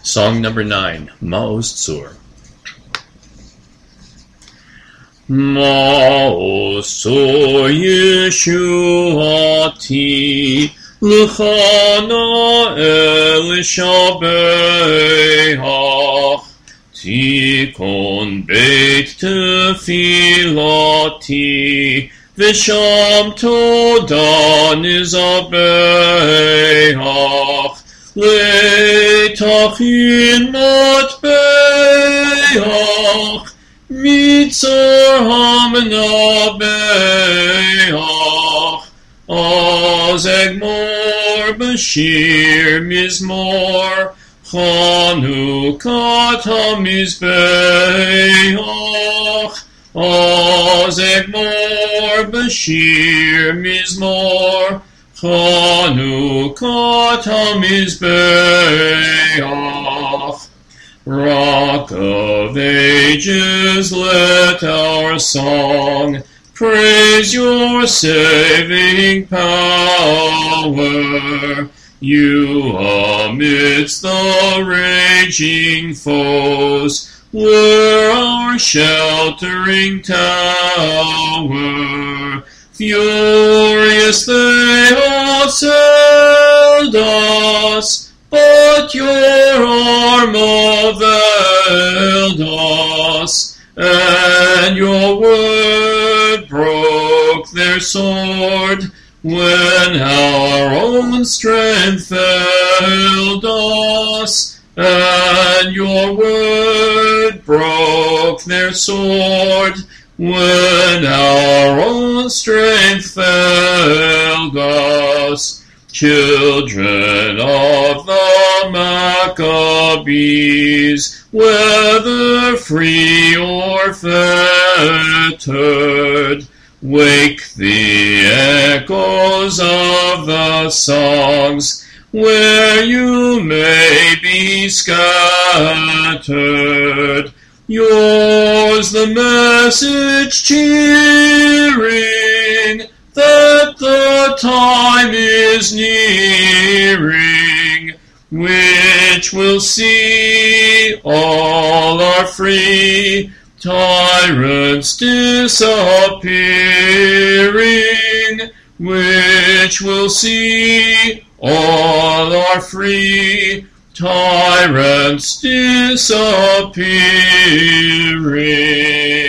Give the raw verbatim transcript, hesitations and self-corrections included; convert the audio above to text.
Song number nine, Ma'oz Tzur. Ma'oz Tzur Yeshuati L'chana el shabeach Tikon beit tefilati V'sham toda nizabeach Le'tachin matbeach Mitzor hamenabeach Az egmor b'shir mizmor Chanukat hamizbeach Az egmor b'shir mizmor Chanukat hamizbeach Rock of ages, let our song praise your saving power. You amidst the raging foes were our sheltering tower. Furious they assailed us, but your arm availed us, and your word broke their sword when our own strength failed us, and your word broke their sword when our own strength failed us. Children of the Maccabees, whether free or fettered, wake the echoes of the songs where you may be scattered. Yours the message cheering that the time is nearing, which will see all our free tyrants disappearing, which will see all our free tyrants disappearing.